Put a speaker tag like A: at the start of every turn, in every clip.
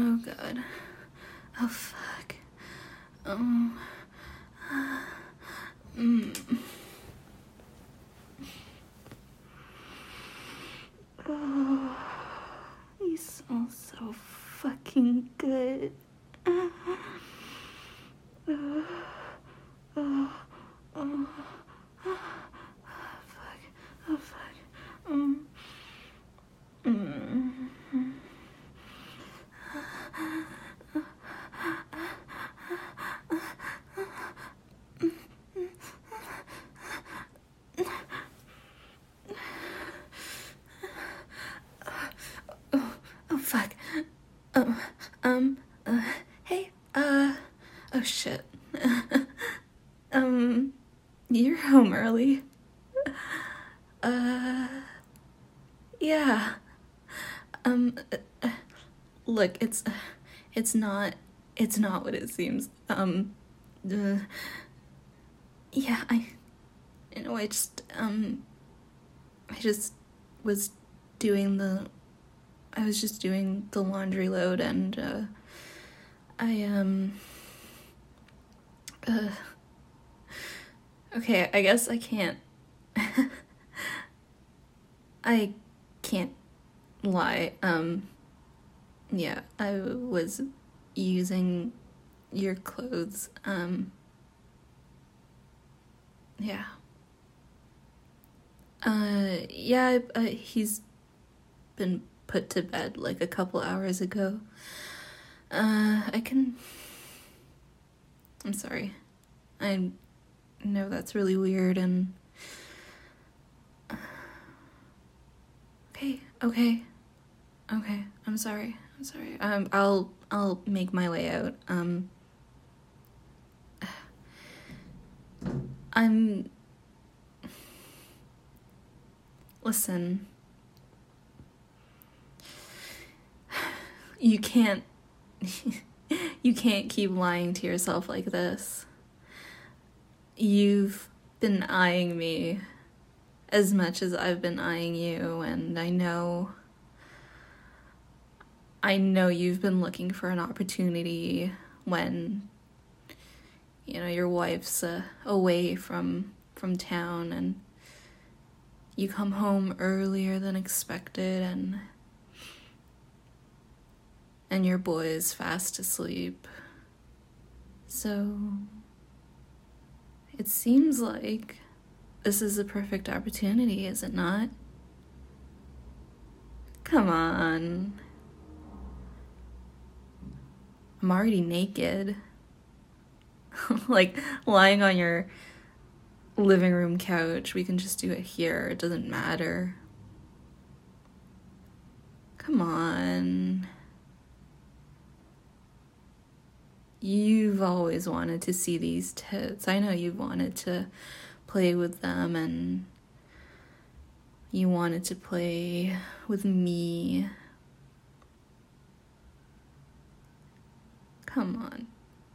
A: Oh god. Oh fuck. Um. Oh, you smell so fucking good. Fuck. Oh fuck. Oh fuck. Hey, oh shit. You're home early. Yeah. Look, it's not what it seems. Yeah, I was doing the laundry load, and okay, I guess I can't I can't lie. Yeah, I was using your clothes. Yeah. Yeah, he's been put to bed like a couple hours ago. I'm sorry. I know that's really weird, and Okay. I'm sorry. I'll make my way out. Listen. You can't keep lying to yourself like this. You've been eyeing me as much as I've been eyeing you, and I know you've been looking for an opportunity when, your wife's away from town, and you come home earlier than expected, and your boy is fast asleep. So it seems like this is a perfect opportunity, is it not? Come on. I'm already naked. Like, lying on your living room couch. We can just do it here. It doesn't matter. Come on. You've always wanted to see these tits. I know you've wanted to play with them, and you wanted to play with me. Come on.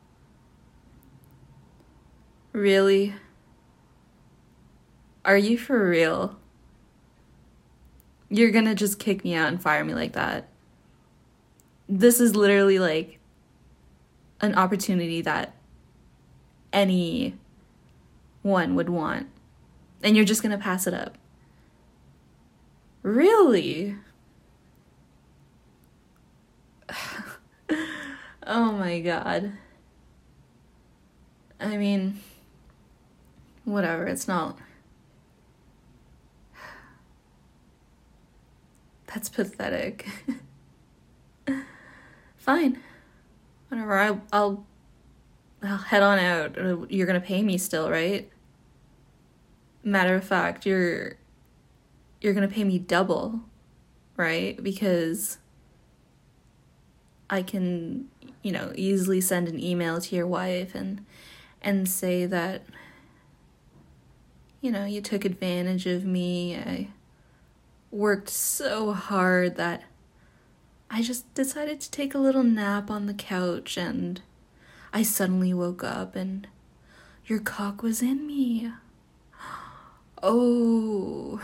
A: Really? Are you for real? You're gonna just kick me out and fire me like that? This is literally like an opportunity that anyone would want, and you're just gonna pass it up? Really? Oh my god. I mean, whatever, it's not... That's pathetic. Fine. Whatever, I'll head on out. You're gonna pay me still, right? Matter of fact, you're gonna pay me double, right? Because I can, easily send an email to your wife and say that, you took advantage of me. I worked so hard that I just decided to take a little nap on the couch, and I suddenly woke up and your cock was in me. Oh.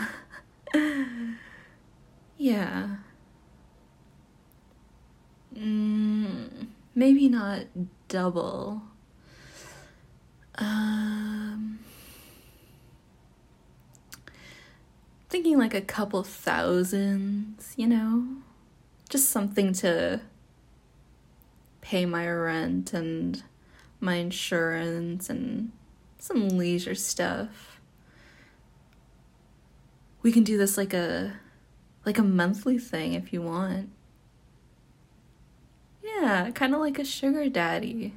A: Yeah. maybe not double. Thinking like a couple thousands, you know? Just something to pay my rent and my insurance and some leisure stuff. We can do this like a monthly thing if you want. Yeah, kind of like a sugar daddy.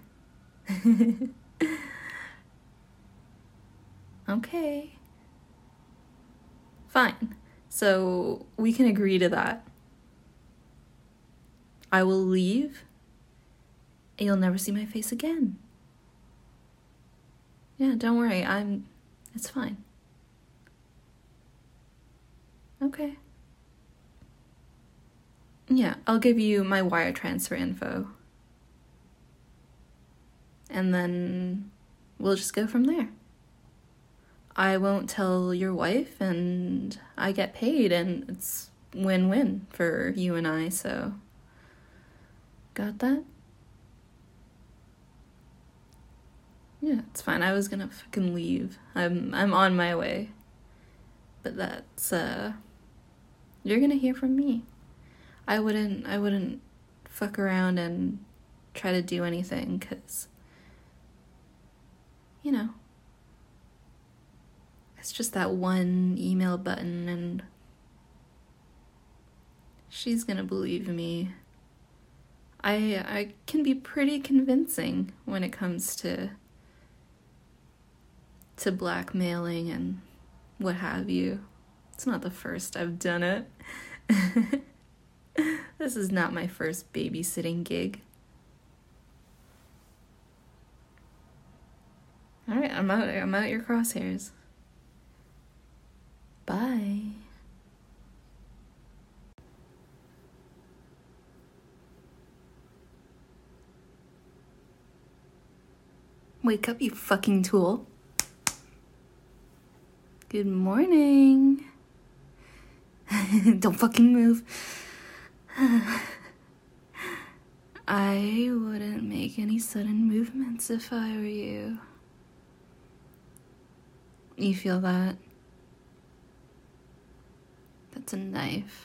A: Okay. Fine. So we can agree to that. I will leave and you'll never see my face again. Yeah, don't worry. It's fine. Okay. Yeah, I'll give you my wire transfer info. And then we'll just go from there. I won't tell your wife and I get paid and it's win-win for you and I, so... Got that? Yeah, it's fine. I was gonna fucking leave. I'm on my way. But that's, you're gonna hear from me. I wouldn't fuck around and try to do anything, 'cause, you know, it's just that one email button and she's gonna believe me. I can be pretty convincing when it comes to blackmailing and what have you. It's not the first I've done it. This is not my first babysitting gig. Alright, I'm out your crosshairs. Bye. Wake up, you fucking tool. Good morning. Don't fucking move. I wouldn't make any sudden movements if I were you. You feel that? That's a knife.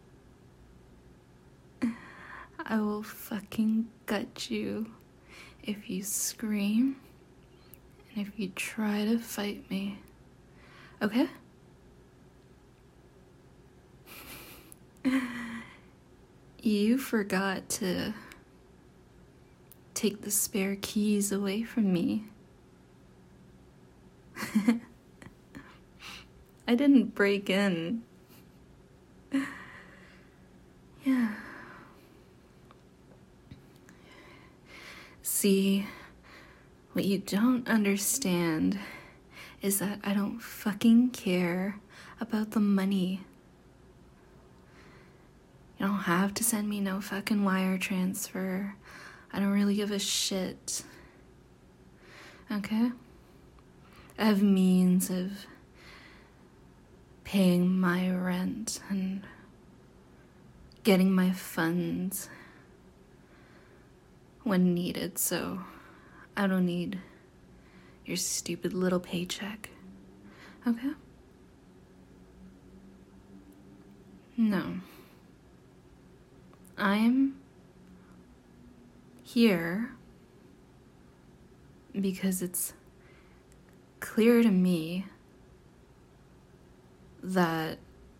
A: I will fucking gut you if you scream and if you try to fight me. Okay? You forgot to take the spare keys away from me. I didn't break in. Yeah. See, what you don't understand is that I don't fucking care about the money. You don't have to send me no fucking wire transfer. I don't really give a shit. Okay? I have means of paying my rent and getting my funds when needed, so I don't need your stupid little paycheck. Okay? No. I'm here because it's clear to me that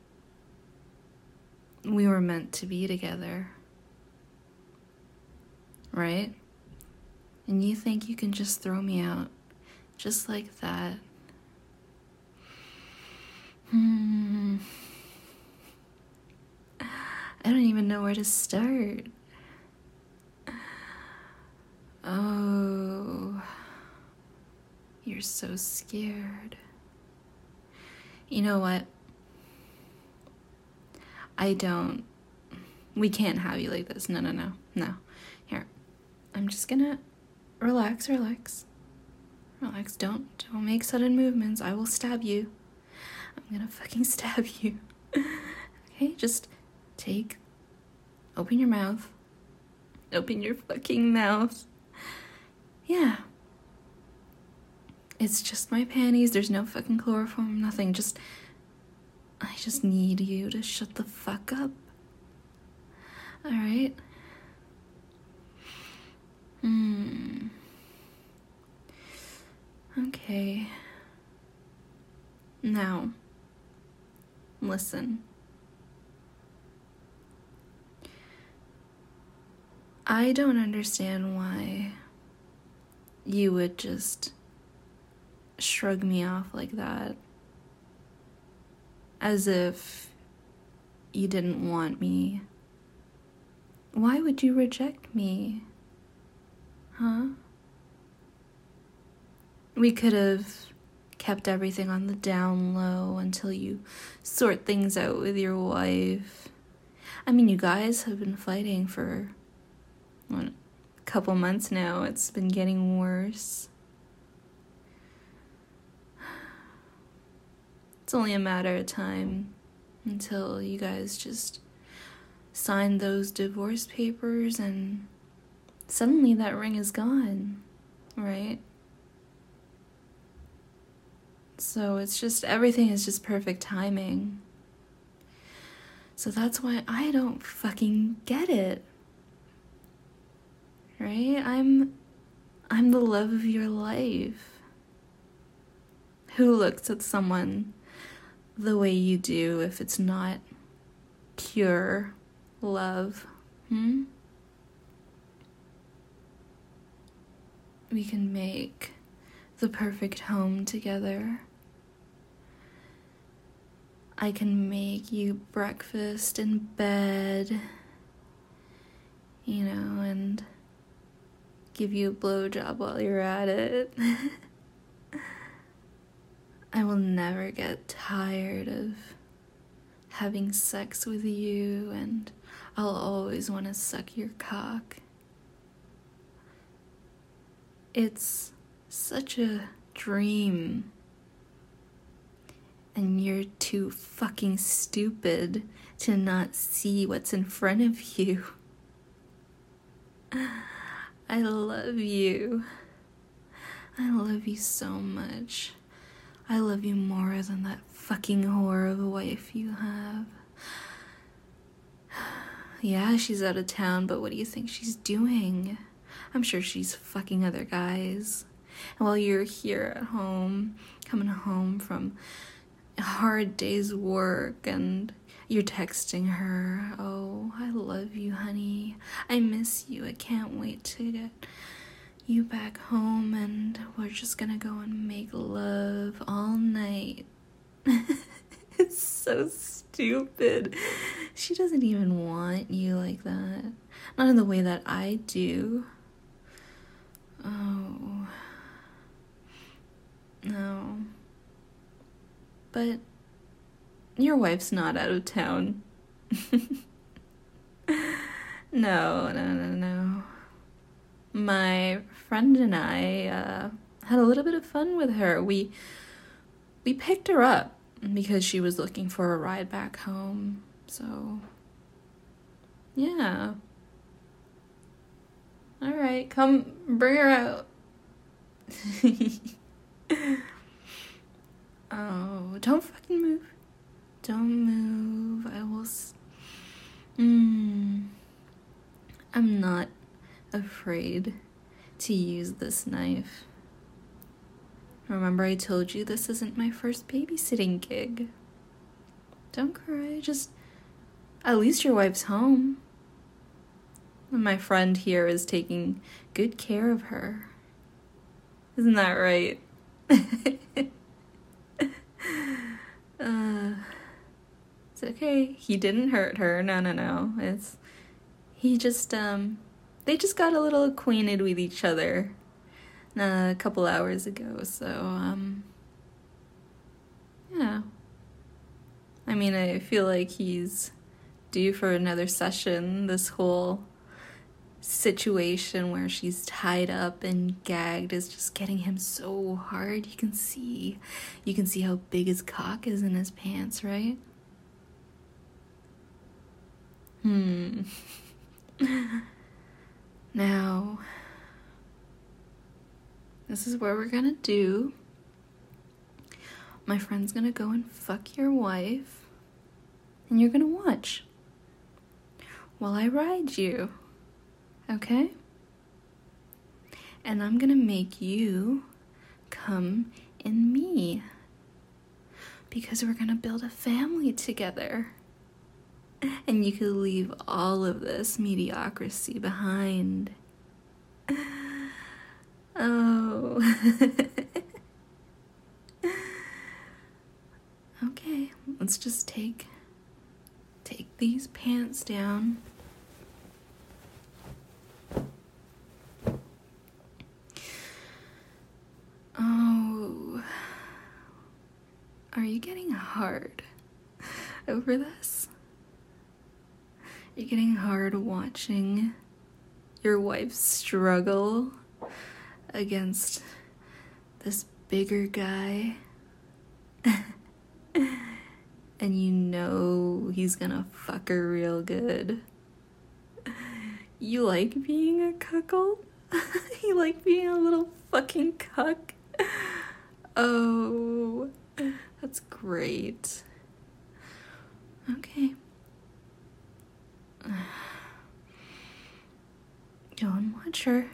A: we were meant to be together. Right? And you think you can just throw me out just like that? I don't even know where to start. Oh, you're so scared. You know what? We can't have you like this. No. Here, I'm just gonna relax. Don't make sudden movements. I will stab you. I'm gonna fucking stab you. Okay, just open your mouth. Open your fucking mouth. Yeah. It's just my panties. There's no fucking chloroform, nothing. I just need you to shut the fuck up. Alright? Okay. Now, listen. I don't understand why you would just shrug me off like that. As if you didn't want me. Why would you reject me? Huh? We could have kept everything on the down low until you sort things out with your wife. I mean, you guys have been fighting for, what, a couple months now. It's been getting worse. It's only a matter of time until you guys just sign those divorce papers and suddenly that ring is gone, right? So it's just, everything is just perfect timing. So that's why I don't fucking get it. Right? I'm the love of your life. Who looks at someone the way you do if it's not pure love? We can make the perfect home together. I can make you breakfast in bed, you know, and give you a blowjob while you're at it. I will never get tired of having sex with you, and I'll always want to suck your cock. It's such a dream. And you're too fucking stupid to not see what's in front of you. I love you. I love you so much. I love you more than that fucking whore of a wife you have. Yeah, she's out of town, but what do you think she's doing? I'm sure she's fucking other guys. And while you're here at home, coming home from a hard day's work, and you're texting her, "Oh, I love you, honey. I miss you. I can't wait to get you back home, and we're just gonna go and make love all night." It's so stupid. She doesn't even want you like that. Not in the way that I do. Oh. No. But your wife's not out of town. No. My friend and I had a little bit of fun with her. We picked her up because she was looking for a ride back home. So, yeah. All right, come bring her out. Oh, don't fucking move. Don't move. I will I'm not afraid to use this knife. Remember I told you this isn't my first babysitting gig. Don't cry, just at least your wife's home. And my friend here is taking good care of her. Isn't that right? It's okay. He didn't hurt her. No. He just, they just got a little acquainted with each other a couple hours ago, so, yeah. I mean, I feel like he's due for another session. This whole situation where she's tied up and gagged is just getting him so hard. You can see how big his cock is in his pants, right? Now, this is what we're gonna do. My friend's gonna go and fuck your wife, and you're gonna watch while I ride you, okay? And I'm gonna make you come in me, because we're gonna build a family together. And you could leave all of this mediocrity behind. Oh. Okay, let's just take these pants down. Oh. Are you getting hard over this? You're getting hard watching your wife struggle against this bigger guy. And you know he's gonna fuck her real good. You like being a cuckold? You like being a little fucking cuck? Oh, that's great. Okay. Go and watch her.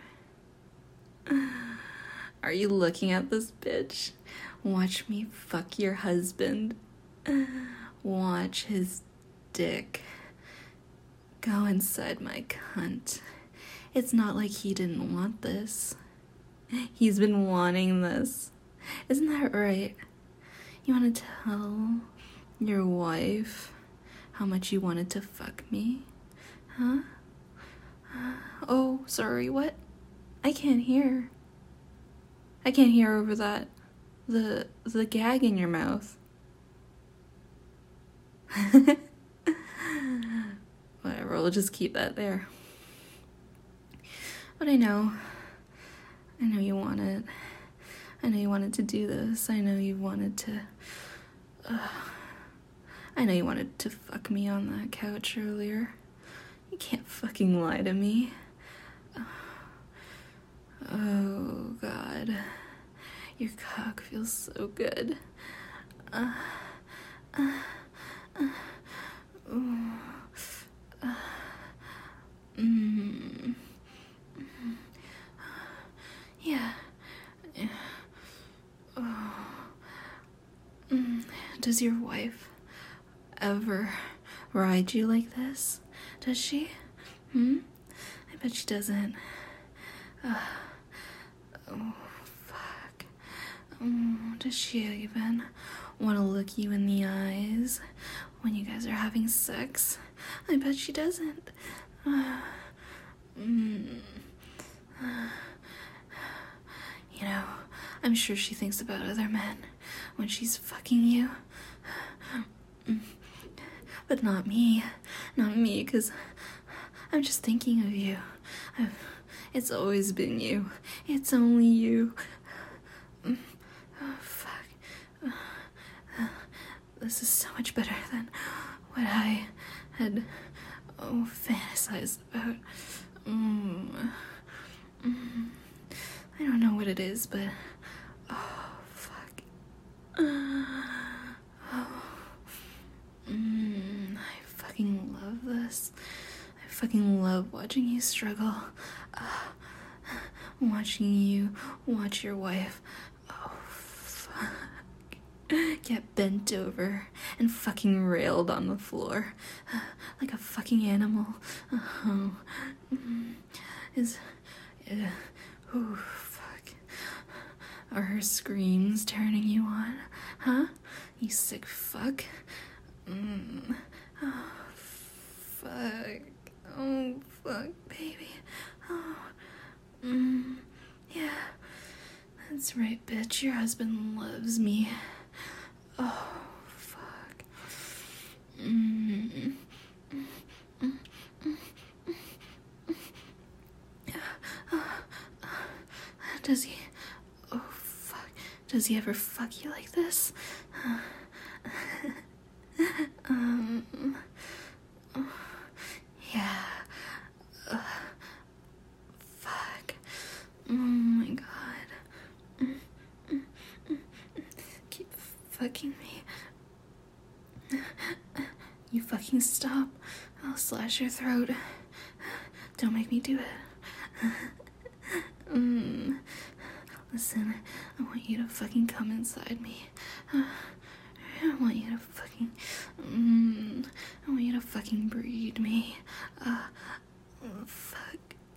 A: Are you looking at this bitch? Watch me fuck your husband. Watch his dick go inside my cunt. It's not like he didn't want this. He's been wanting this. Isn't that right? You want to tell your wife how much you wanted to fuck me? Huh? Oh, sorry, what? I can't hear. I can't hear over that. The gag in your mouth. Whatever, we'll just keep that there. But I know you want it. I know you wanted to do this. I know you wanted to fuck me on that couch earlier. You can't fucking lie to me. Oh God, your cock feels so good. Yeah. Does your wife ever ride you like this? Does she? I bet she doesn't. Oh, fuck. Does she even want to look you in the eyes when you guys are having sex? I bet she doesn't. You know, I'm sure she thinks about other men when she's fucking you. But not me. Not me, because I'm just thinking of you. It's always been you. It's only you. Oh, fuck. This is so much better than what I had fantasized about. I don't know what it is, but oh, fuck. I fucking love this. I fucking love watching you struggle. Watching you watch your wife. Oh, fuck. Get bent over and fucking railed on the floor like a fucking animal. Oh, fuck. Are her screams turning you on? Huh? You sick fuck? Oh, fuck. Oh, fuck, baby. Oh, yeah. That's right, bitch. Your husband loves me. Oh, fuck. Does he... Oh, fuck. Does he ever fuck you like this? Yeah. fucking me? You fucking stop. I'll slash your throat. Don't make me do it. Listen, I want you to fucking come inside me. I want you to fucking... I want you to fucking breed me. Fuck.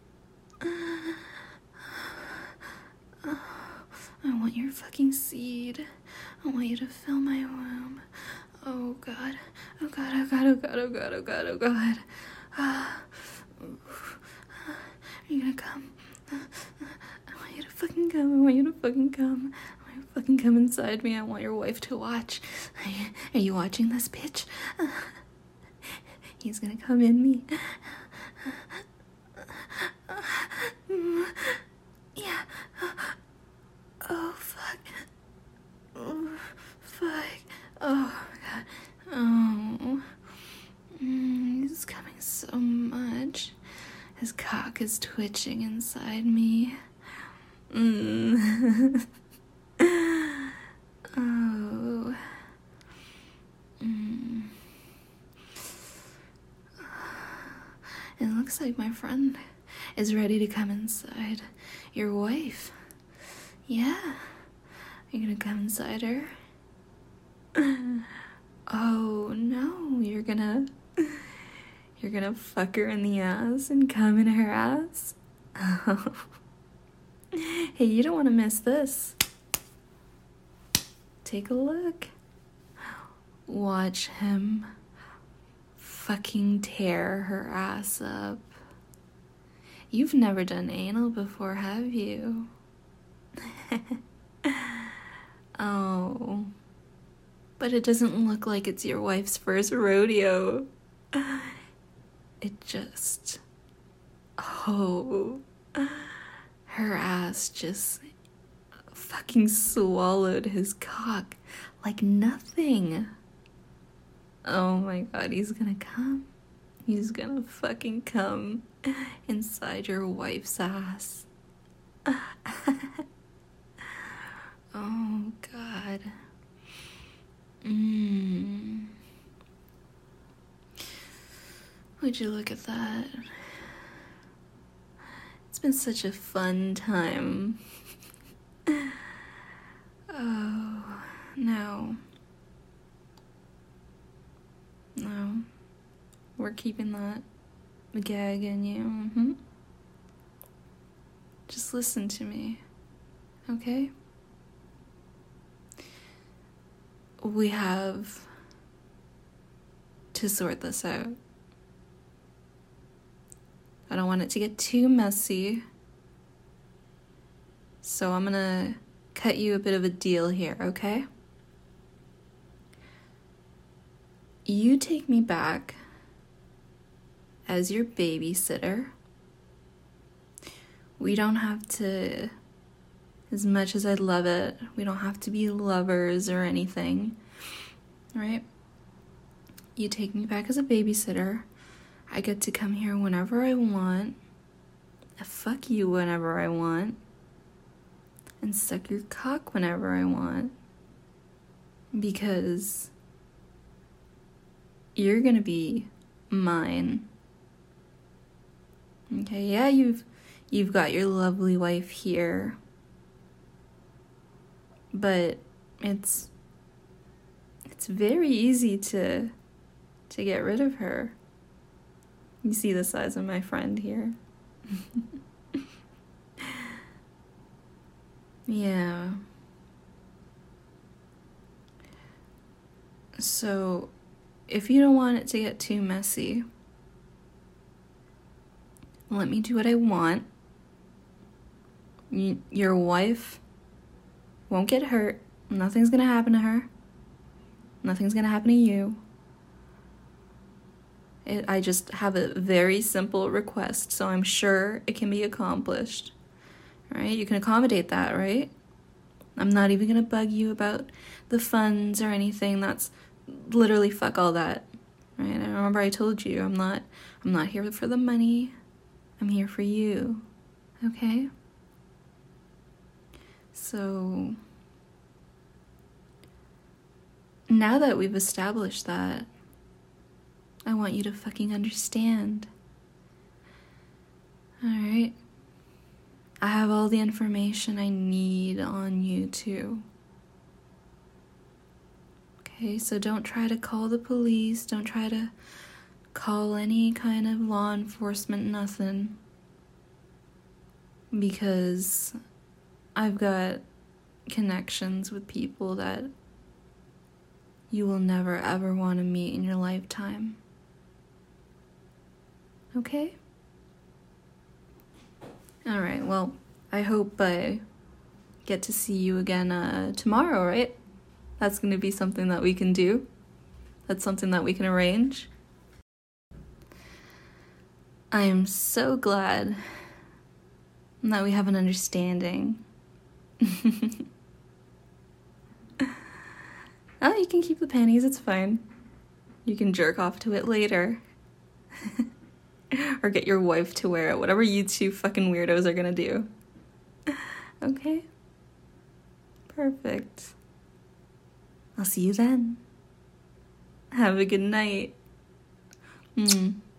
A: I want your fucking seed. I want you to fill my womb. Oh god. Oh god, oh god, oh god, oh god, oh god, oh god. Are you gonna come? I want you to fucking come. I want you to fucking come. I want you to fucking come inside me. I want your wife to watch. Are you watching this, bitch? He's gonna come in me. Yeah. Oh, fuck. Oh, fuck. Oh, God. Oh. He's coming so much. His cock is twitching inside me. Oh. It looks like my friend is ready to come inside your wife. Yeah. Are you gonna come inside her? Oh no, you're gonna fuck her in the ass and come in her ass? Oh. Hey, you don't want to miss this. Take a look. Watch him fucking tear her ass up. You've never done anal before, have you? Oh. But it doesn't look like it's your wife's first rodeo. It just... Oh. Her ass just fucking swallowed his cock like nothing. Oh my god, he's gonna come. He's gonna fucking come inside your wife's ass. Oh god. Would you look at that? It's been such a fun time. Oh, no. No. We're keeping that gag in you. Just listen to me, okay? We have to sort this out. I don't want it to get too messy. So I'm gonna cut you a bit of a deal here, okay? You take me back as your babysitter. We don't have to, as much as I'd love it, we don't have to be lovers or anything, right? You take me back as a babysitter. I get to come here whenever I want. I fuck you whenever I want. And suck your cock whenever I want. Because you're gonna be mine. Okay, yeah, you've got your lovely wife here. But it's very easy to get rid of her. You see the size of my friend here. Yeah. So, if you don't want it to get too messy, let me do what I want. Your wife won't get hurt. Nothing's gonna happen to her. Nothing's gonna happen to you. I just have a very simple request, so I'm sure it can be accomplished. Right? You can accommodate that, right? I'm not even gonna bug you about the funds or anything. That's literally fuck all that. Right? I remember I told you I'm not here for the money. I'm here for you. Okay? So Now that we've established that, I want you to fucking understand. Alright? I have all the information I need on you too. Okay, so don't try to call the police, don't try to call any kind of law enforcement, nothing. Because I've got connections with people that you will never ever want to meet in your lifetime. Okay? Alright, well, I hope I get to see you again tomorrow, right? That's going to be something that we can do. That's something that we can arrange. I am so glad that we have an understanding. Oh, you can keep the panties, it's fine. You can jerk off to it later. Or get your wife to wear it, whatever you two fucking weirdos are gonna do. Okay? Perfect. I'll see you then. Have a good night.